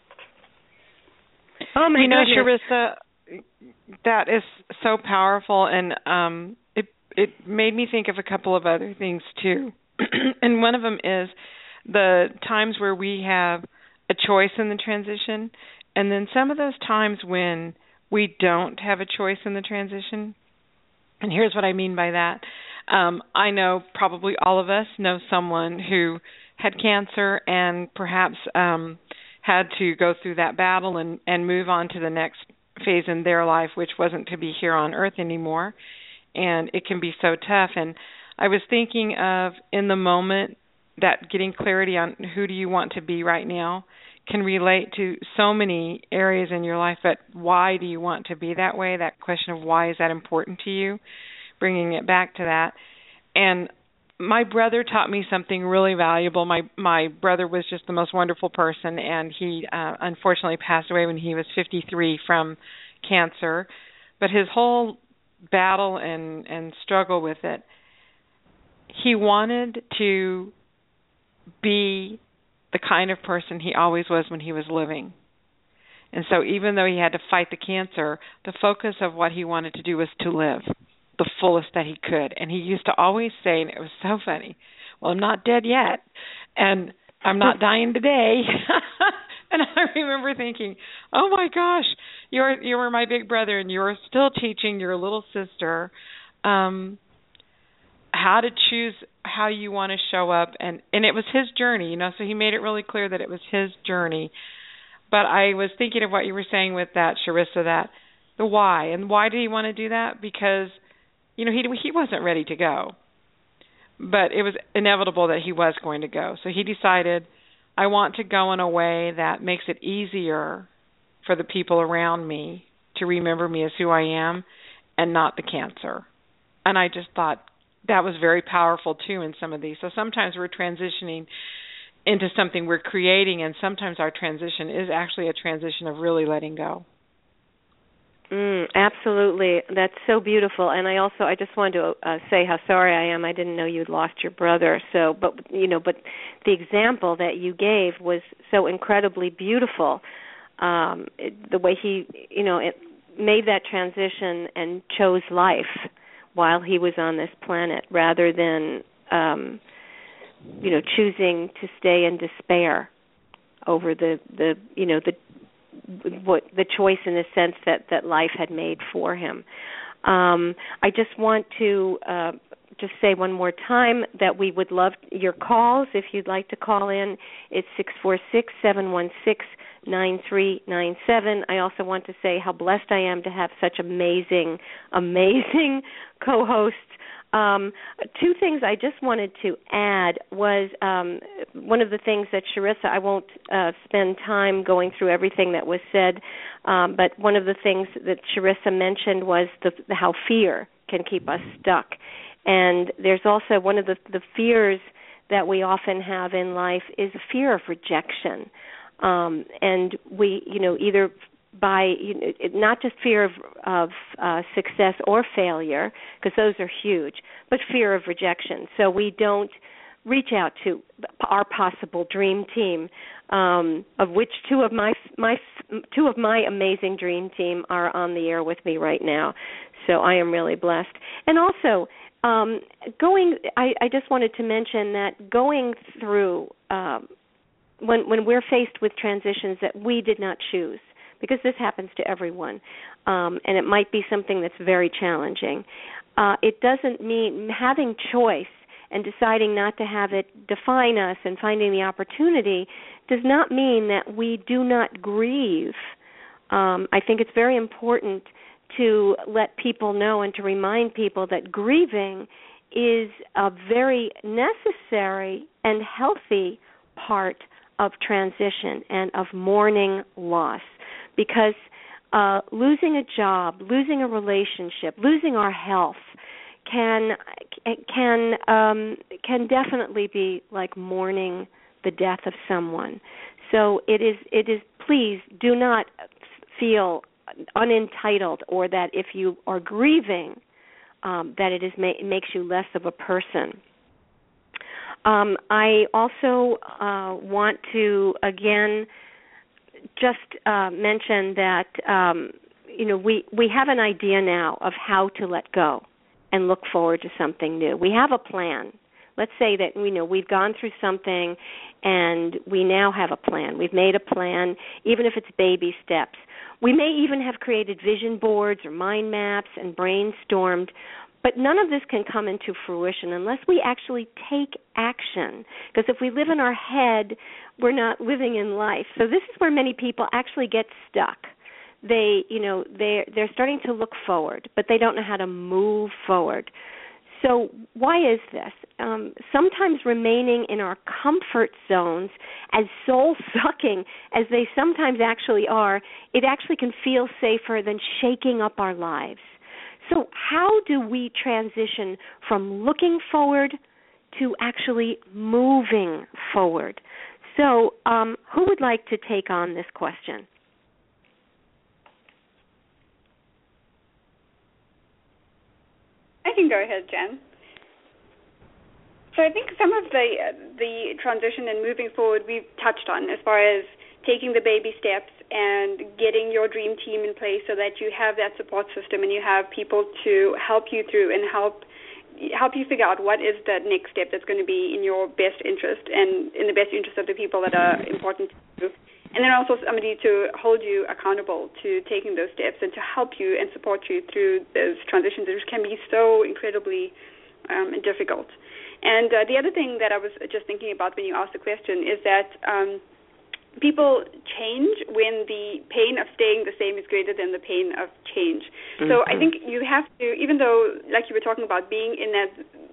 Oh, my goodness. Sharissa, that is so powerful, and it made me think of a couple of other things, too. And one of them is the times where we have a choice in the transition, and then some of those times when we don't have a choice in the transition. And here's what I mean by that. I know probably all of us know someone who had cancer and perhaps had to go through that battle and move on to the next phase in their life, which wasn't to be here on earth anymore. And it can be so tough. And I was thinking of, in the moment, that getting clarity on who do you want to be right now can relate to so many areas in your life, but why do you want to be that way? That question of why is that important to you, bringing it back to that. And my brother taught me something really valuable. My brother was just the most wonderful person, and he unfortunately passed away when he was 53 from cancer. But his whole battle and struggle with it, he wanted to be the kind of person he always was when he was living. And so even though he had to fight the cancer, the focus of what he wanted to do was to live the fullest that he could. And he used to always say, and it was so funny, well, I'm not dead yet, and I'm not dying today. And I remember thinking, oh my gosh, you were my big brother, and you're still teaching your little sister how to choose how you want to show up. And it was his journey, so he made it really clear that it was his journey. But I was thinking of what you were saying with that, Sharissa, that the why. And why did he want to do that? Because, he wasn't ready to go. But it was inevitable that he was going to go. So he decided, I want to go in a way that makes it easier for the people around me to remember me as who I am and not the cancer. And I just thought that was very powerful, too, in some of these. So sometimes we're transitioning into something we're creating, and sometimes our transition is actually a transition of really letting go. Absolutely. That's so beautiful. And I just wanted to say how sorry I am. I didn't know you'd lost your brother. So, but the example that you gave was so incredibly beautiful. The way he, made that transition and chose life while he was on this planet, rather than, choosing to stay in despair over the choice in the sense that life had made for him. I just want to just say one more time that we would love your calls. If you'd like to call in, it's 646-716-9397. I also want to say how blessed I am to have such amazing co-hosts. Two things I just wanted to add was one of the things that Sharissa, I won't spend time going through everything that was said, but one of the things that Sharissa mentioned was how fear can keep us stuck. And there's also one of the fears that we often have in life is a fear of rejection. And we, either by not just fear of success or failure, because those are huge, but fear of rejection. So we don't reach out to our possible dream team, of which two of my amazing dream team are on the air with me right now. So I am really blessed. And also, I just wanted to mention that going through when we're faced with transitions that we did not choose, because this happens to everyone, and it might be something that's very challenging. It doesn't mean having choice and deciding not to have it define us and finding the opportunity does not mean that we do not grieve. I think it's very important to let people know and to remind people that grieving is a very necessary and healthy part of transition and of mourning loss, because losing a job, losing a relationship, losing our health can definitely be like mourning the death of someone. So it is. Please do not feel unentitled, or that if you are grieving, that it makes you less of a person. I also want to again just mention that we have an idea now of how to let go and look forward to something new. We have a plan. Let's say that we've gone through something and we now have a plan. We've made a plan, even if it's baby steps. We may even have created vision boards or mind maps and brainstormed, but none of this can come into fruition unless we actually take action. Because if we live in our head, we're not living in life. So this is where many people actually get stuck. They're starting to look forward, but they don't know how to move forward. So why is this? Sometimes remaining in our comfort zones, as soul-sucking as they sometimes actually are, it actually can feel safer than shaking up our lives. So how do we transition from looking forward to actually moving forward? So who would like to take on this question? I can go ahead, Jen. So I think some of the transition and moving forward we've touched on, as far as taking the baby steps and getting your dream team in place so that you have that support system and you have people to help you through and help you figure out what is the next step that's going to be in your best interest and in the best interest of the people that are important to you. And then also somebody to hold you accountable to taking those steps and to help you and support you through those transitions, which can be so incredibly difficult. And the other thing that I was just thinking about when you asked the question is that people change when the pain of staying the same is greater than the pain of change. Mm-hmm. So I think you have to, even though, like you were talking about, being in that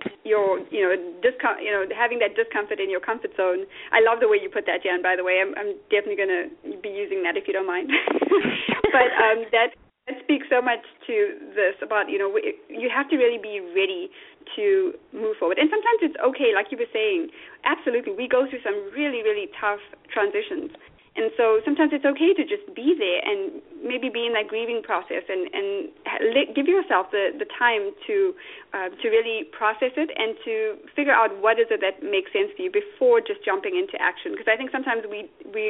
having that discomfort in your comfort zone. I love the way you put that, Jan, by the way. I'm definitely going to be using that if you don't mind. But that speaks so much to this about, you have to really be ready to move forward. And sometimes it's okay, like you were saying, absolutely, we go through some really, really tough transitions. And so sometimes it's okay to just be there and maybe be in that grieving process and give yourself the time to really process it and to figure out what is it that makes sense to you before just jumping into action. Because I think sometimes we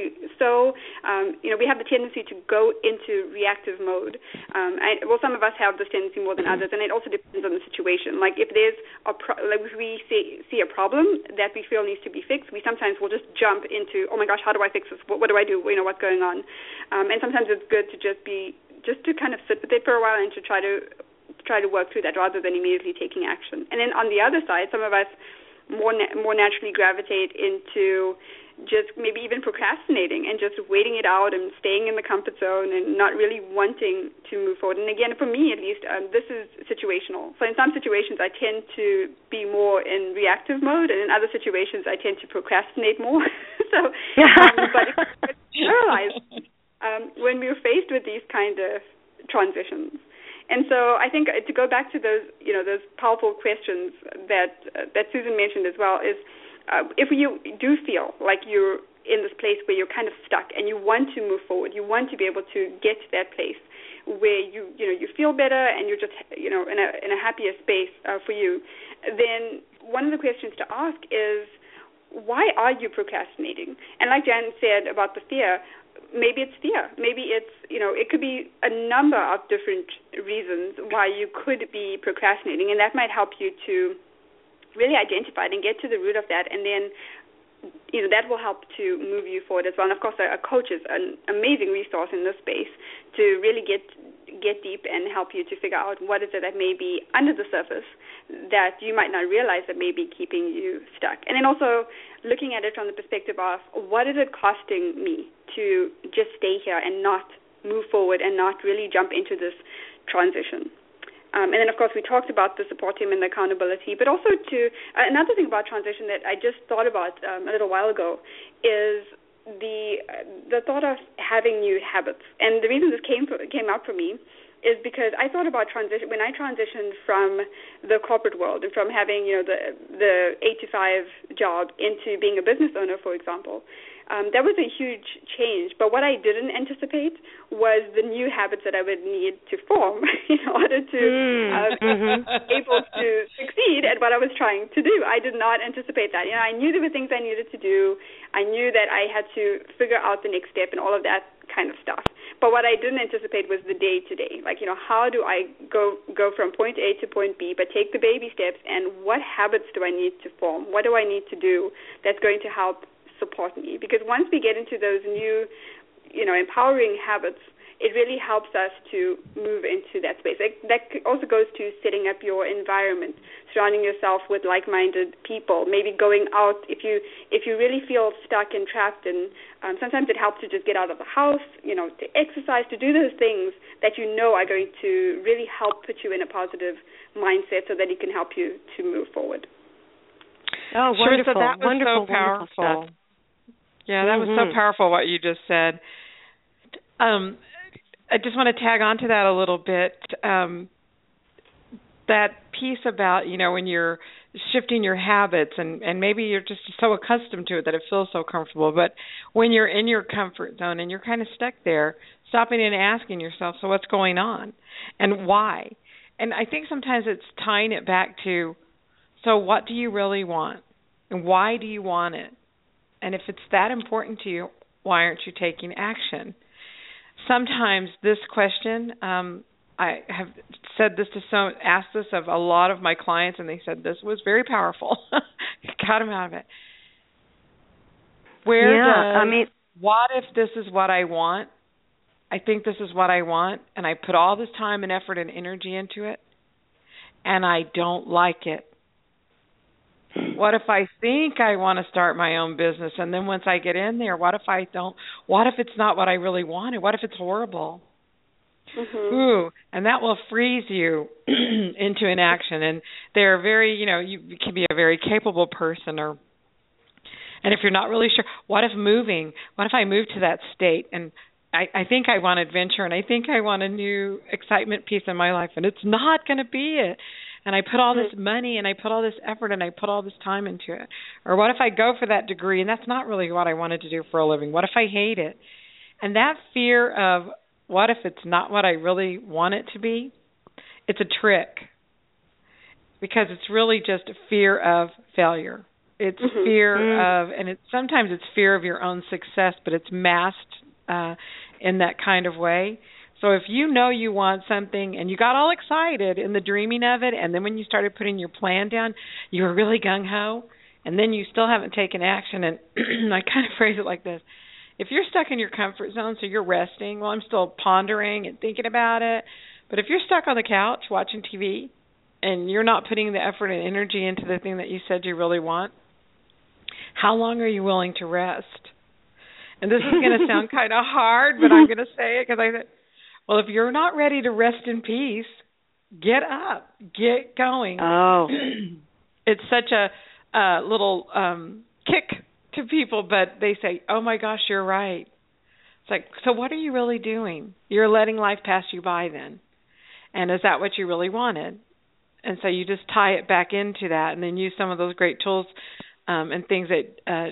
have the tendency to go into reactive mode. Some of us have this tendency more than others, and it also depends on the situation. Like if there's if we see a problem that we feel needs to be fixed, we sometimes will just jump into, oh my gosh, how do I fix this? What do I do? What's going on? And sometimes it's good to just to kind of sit with it for a while and to try to work through that rather than immediately taking action. And then on the other side, some of us more naturally gravitate into just maybe even procrastinating and just waiting it out and staying in the comfort zone and not really wanting to move forward. And again, for me at least, this is situational. So in some situations I tend to be more in reactive mode, and in other situations I tend to procrastinate more. But it's paralyzed when we're faced with these kind of transitions. And so I think to go back to those powerful questions that Susan mentioned as well is, if you do feel like you're in this place where you're kind of stuck and you want to move forward, you want to be able to get to that place where you feel better and you're just in a happier space for you, then one of the questions to ask is, why are you procrastinating? And like Jan said about the fear, maybe it's fear. Maybe it's, it could be a number of different reasons why you could be procrastinating, and that might help you to really identify it and get to the root of that, and then that will help to move you forward as well. And of course, a coach is an amazing resource in this space to really get deep and help you to figure out what is it that may be under the surface that you might not realize that may be keeping you stuck. And then also looking at it from the perspective of, what is it costing me to just stay here and not move forward and not really jump into this transition? And then, of course, we talked about the support team and the accountability, but also another thing about transition that I just thought about a little while ago is the thought of having new habits. And the reason this came up for me is because I thought about transition when I transitioned from the corporate world and from having the 8 to 5 job into being a business owner, for example. That was a huge change, but what I didn't anticipate was the new habits that I would need to form in order to be able to succeed at what I was trying to do. I did not anticipate that. I knew there were things I needed to do. I knew that I had to figure out the next step and all of that kind of stuff. But what I didn't anticipate was the day-to-day. Like, how do I go from point A to point B, but take the baby steps, and what habits do I need to form? What do I need to do that's going to help support me? Because once we get into those new, empowering habits, it really helps us to move into that space. That also goes to setting up your environment, surrounding yourself with like-minded people, maybe going out if you really feel stuck and trapped. And sometimes it helps to just get out of the house, to exercise, to do those things that are going to really help put you in a positive mindset so that it can help you to move forward. Oh, wonderful. Sure, so that was wonderful, so powerful. Wonderful stuff. Yeah, that was so powerful what you just said. I just want to tag on to that a little bit. That piece about, when you're shifting your habits and maybe you're just so accustomed to it that it feels so comfortable, but when you're in your comfort zone and you're kind of stuck there, stopping and asking yourself, so what's going on and why? And I think sometimes it's tying it back to, so what do you really want and why do you want it? And if it's that important to you, why aren't you taking action? Sometimes this question, I have asked this of a lot of my clients, and they said this was very powerful. Got them out of it. What if this is what I want? I think this is what I want, and I put all this time and effort and energy into it, and I don't like it. What if I think I want to start my own business, and then once I get in there, what if I don't? What if it's not what I really wanted? What if it's horrible? Ooh, and that will freeze you into inaction. And they're very, you can be a very capable person, and if you're not really sure, what if I move to that state, and I think I want adventure, and I think I want a new excitement piece in my life, and it's not going to be it. And I put all this money and I put all this effort and I put all this time into it. Or what if I go for that degree and that's not really what I wanted to do for a living? What if I hate it? And that fear of what if it's not what I really want it to be, it's a trick. Because it's really just a fear of failure. It's fear of, and sometimes it's fear of your own success, but it's masked in that kind of way. So if you know you want something and you got all excited in the dreaming of it, and then when you started putting your plan down, you were really gung-ho, and then you still haven't taken action, and I kind of phrase it like this. If you're stuck in your comfort zone, so you're resting, well, I'm still pondering and thinking about it, but if you're stuck on the couch watching TV and you're not putting the effort and energy into the thing that you said you really want, how long are you willing to rest? And this is going to sound kind of hard, but I'm going to say it because I said, well, if you're not ready to rest in peace, get up, get going. Oh. It's such a little kick to people, but they say, oh, my gosh, you're right. It's like, so what are you really doing? You're letting life pass you by then. And is that what you really wanted? And so you just tie it back into that and then use some of those great tools and things that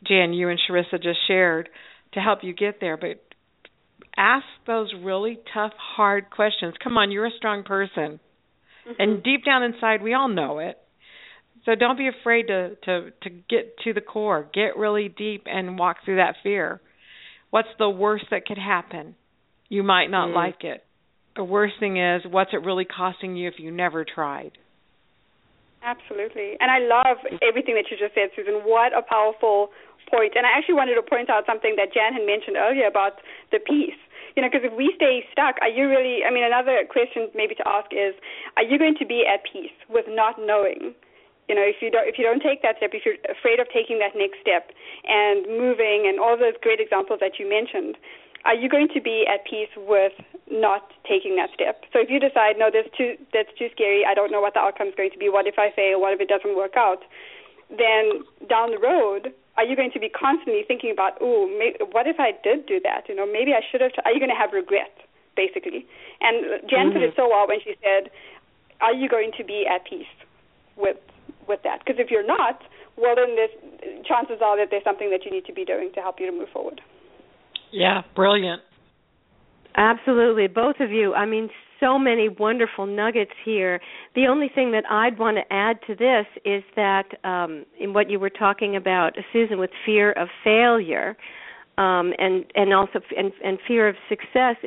Jan, you and Sharissa just shared to help you get there. But ask those really tough, hard questions. Come on, you're a strong person. And deep down inside, we all know it. So don't be afraid to get to the core. Get really deep and walk through that fear. What's the worst that could happen? You might not like it. The worst thing is, what's it really costing you if you never tried? Absolutely. And I love everything that you just said, Susan. What a powerful point. And I actually wanted to point out something that Jan had mentioned earlier about the peace. Because if we stay stuck, are you really, another question maybe to ask is, are you going to be at peace with not knowing? If you don't take that step, if you're afraid of taking that next step and moving and all those great examples that you mentioned, are you going to be at peace with not taking that step? So if you decide, no, that's too scary, I don't know what the outcome is going to be, what if I fail, what if it doesn't work out, then down the road, are you going to be constantly thinking about, what if I did do that? Maybe I should have. Are you going to have regret, basically? And Jan put it so well when she said, are you going to be at peace with that? Because if you're not, well, then chances are that there's something that you need to be doing to help you to move forward. Yeah, brilliant. Absolutely, both of you. So many wonderful nuggets here. The only thing that I'd want to add to this is that in what you were talking about, Susan, with fear of failure, and also fear of success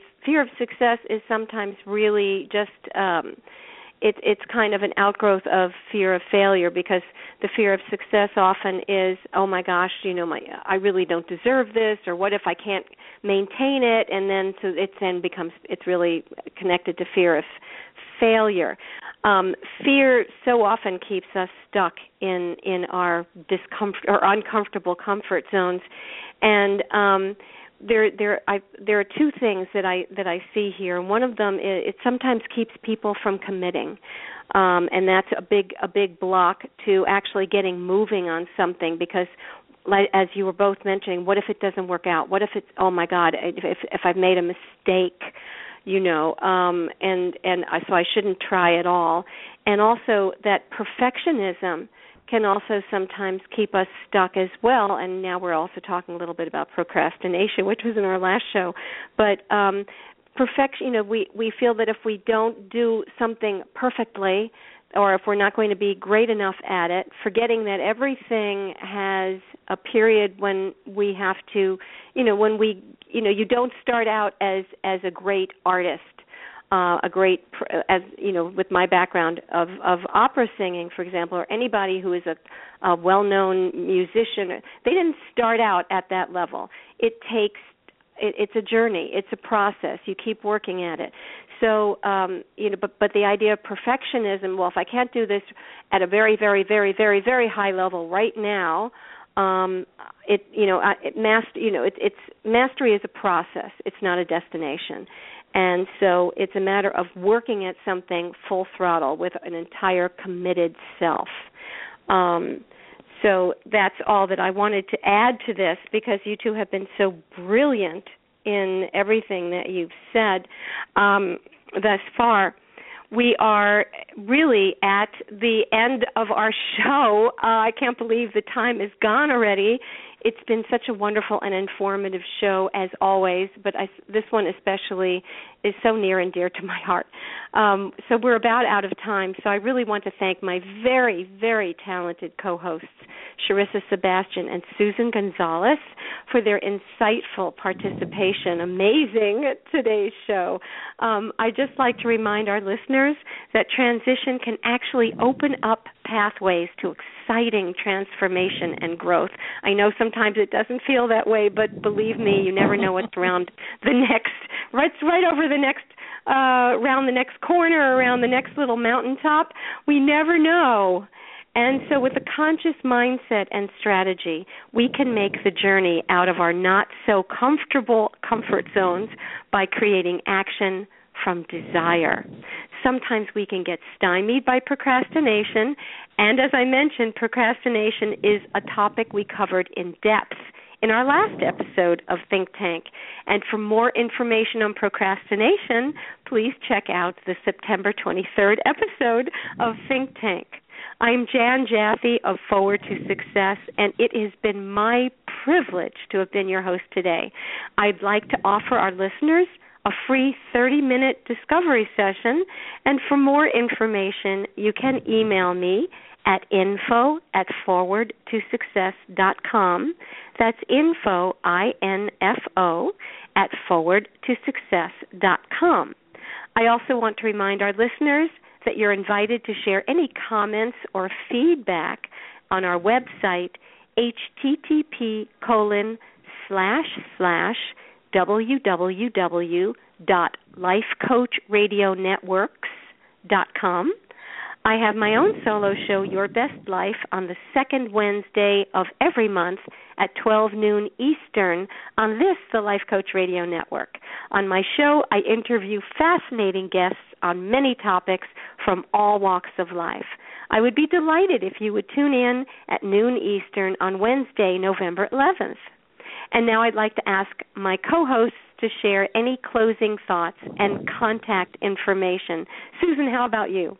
is sometimes really just it's kind of an outgrowth of fear of failure, because the fear of success often is, oh my gosh, I really don't deserve this, or what if I can't maintain it, and then so it then becomes, it's really connected to fear of failure. Fear so often keeps us stuck in our discomfort or uncomfortable comfort zones, and there are two things that I see here, and one of them is it sometimes keeps people from committing, and that's a big block to actually getting moving on something, because, as you were both mentioning, what if it doesn't work out? What if it's, oh my God, if I've made a mistake, so I shouldn't try at all. And also that perfectionism can also sometimes keep us stuck as well. And now we're also talking a little bit about procrastination, which was in our last show. But perfection, we feel that if we don't do something perfectly, or if we're not going to be great enough at it, forgetting that everything has a period when we have to, you don't start out as a great artist, with my background of opera singing, for example, or anybody who is a well-known musician, they didn't start out at that level. It's a journey. It's a process. You keep working at it. So, but the idea of perfectionism, well, if I can't do this at a very, very, very, very, very high level right now, mastery is a process. It's not a destination. And so it's a matter of working at something full throttle with an entire committed self. So that's all that I wanted to add to this, because you two have been so brilliant in everything that you've said thus far. We are really at the end of our show. I can't believe the time is gone already. It's been such a wonderful and informative show, as always, but this one especially is so near and dear to my heart. So we're about out of time, so I really want to thank my very, very talented co-hosts, Sharissa Sebastian and Susan Gonzalez, for their insightful participation. Amazing today's show. I'd just like to remind our listeners that transition can actually open up pathways to exciting transformation and growth. I know sometimes it doesn't feel that way, but believe me, you never know what's around the next, right over the next, around the next corner, around the next little mountaintop. We never know. And so with a conscious mindset and strategy, we can make the journey out of our not-so-comfortable comfort zones by creating action from desire. Sometimes we can get stymied by procrastination, and as I mentioned, procrastination is a topic we covered in depth in our last episode of Think Tank. And for more information on procrastination, please check out the September 23rd episode of Think Tank. I'm Jan Jaffe of Forward to Success, and it has been my privilege to have been your host today. I'd like to offer our listeners a free 30-minute discovery session, and for more information, you can email me at info@forwardtosuccess.com. That's info, I-N-F-O, at forwardtosuccess.com. I also want to remind our listeners that you're invited to share any comments or feedback on our website, http://www.lifecoachradionetworks.com. I have my own solo show, Your Best Life, on the second Wednesday of every month at 12 noon Eastern on this, the Life Coach Radio Network. On my show, I interview fascinating guests on many topics from all walks of life. I would be delighted if you would tune in at noon Eastern on Wednesday, November 11th. And now I'd like to ask my co-hosts to share any closing thoughts and contact information. Susan, how about you?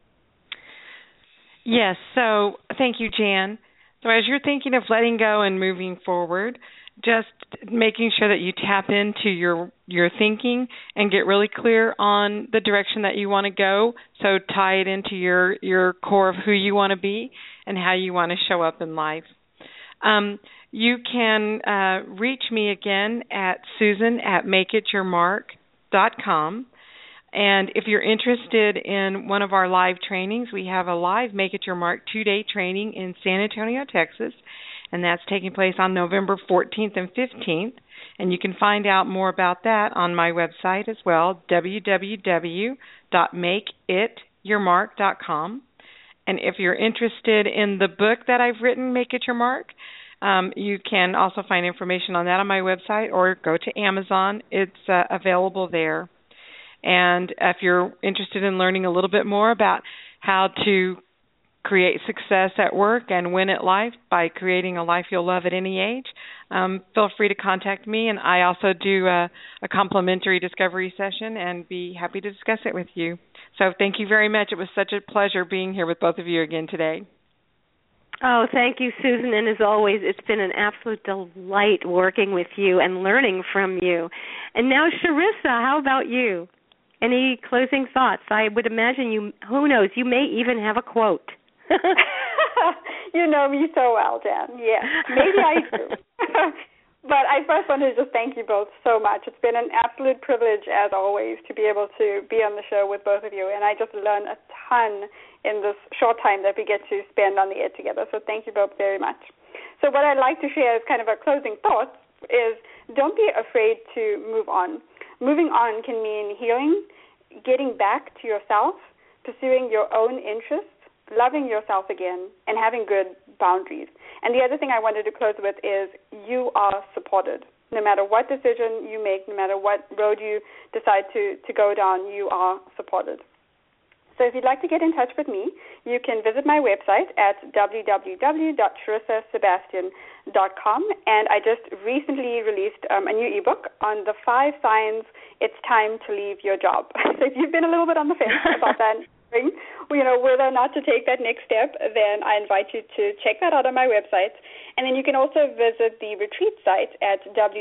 Yes, so thank you, Jan. So as you're thinking of letting go and moving forward, just making sure that you tap into your thinking and get really clear on the direction that you want to go. So tie it into your core of who you want to be and how you want to show up in life. You can reach me again at susan@makeityourmark.com. And if you're interested in one of our live trainings, we have a live Make It Your Mark 2-day training in San Antonio, Texas, and that's taking place on November 14th and 15th. And you can find out more about that on my website as well, www.makeityourmark.com. And if you're interested in the book that I've written, Make It Your Mark, you can also find information on that on my website or go to Amazon. It's available there. And if you're interested in learning a little bit more about how to create success at work and win at life by creating a life you'll love at any age, feel free to contact me. And I also do a complimentary discovery session and be happy to discuss it with you. So thank you very much. It was such a pleasure being here with both of you again today. Oh, thank you, Susan. And as always, it's been an absolute delight working with you and learning from you. And now, Sharissa, how about you? Any closing thoughts? I would imagine you, who knows, you may even have a quote. You know me so well, Jan. Yes, maybe I do. But I first want to just thank you both so much. It's been an absolute privilege, as always, to be able to be on the show with both of you. And I just learned a ton in this short time that we get to spend on the air together. So thank you both very much. So what I'd like to share as kind of a closing thought is don't be afraid to move on. Moving on can mean healing, getting back to yourself, pursuing your own interests, loving yourself again, and having good boundaries. And the other thing I wanted to close with is you are supported. No matter what decision you make, no matter what road you decide to go down, you are supported. So if you'd like to get in touch with me, you can visit my website at www.sharissasebastian.com. And I just recently released a new ebook on the 5 signs it's time to leave your job. So if you've been a little bit on the fence about that, whether or not to take that next step, then I invite you to check that out on my website. And then you can also visit the retreat site at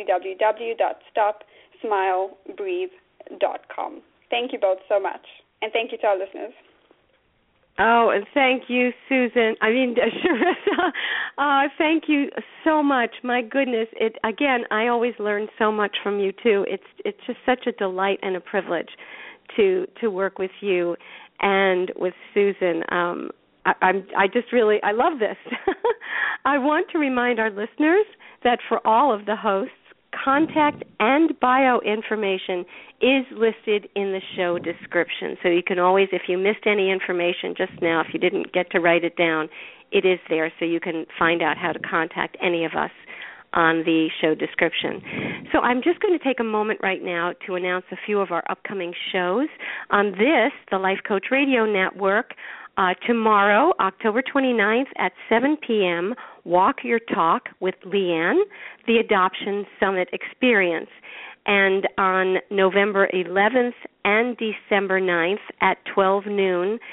www.stopsmilebreathe.com. Thank you both so much. And thank you to our listeners. Oh, and thank you, Susan. Sharissa. Thank you so much. My goodness. I always learn so much from you, too. It's just such a delight and a privilege to work with you and with Susan. I love this. I want to remind our listeners that for all of the hosts, contact and bio information is listed in the show description. So you can always, if you missed any information just now, if you didn't get to write it down, it is there so you can find out how to contact any of us on the show description. So I'm just going to take a moment right now to announce a few of our upcoming shows on this, the Life Coach Radio Network. Tomorrow, October 29th at 7 p.m., Walk Your Talk with Leanne, the Adoption Summit Experience. And on November 11th and December 9th at 12 noon,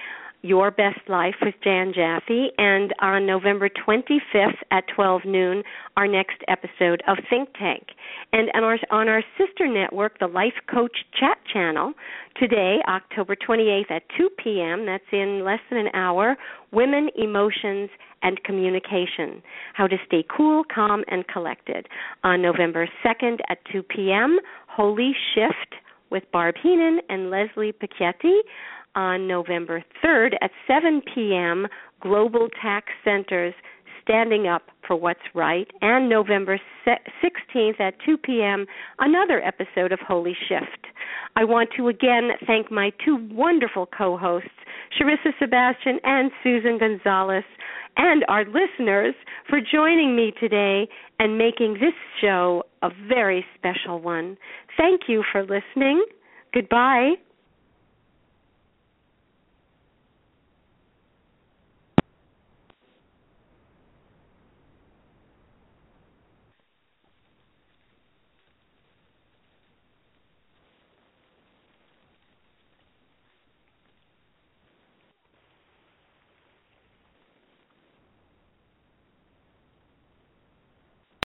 Your Best Life with Jan Jaffe, and on November 25th at 12 noon, our next episode of Think Tank. And on our sister network, the Life Coach Chat Channel, today, October 28th at 2 p.m., that's in less than an hour, Women, Emotions, and Communication, How to Stay Cool, Calm, and Collected. On November 2nd at 2 p.m., Holy Shift with Barb Heenan and Leslie Picchetti. On November 3rd at 7 p.m., Global Tax Centers, Standing Up for What's Right. And November 16th at 2 p.m., another episode of Holy Shift. I want to again thank my two wonderful co-hosts, Charissa Sebastian and Susan Gonzalez, and our listeners for joining me today and making this show a very special one. Thank you for listening. Goodbye.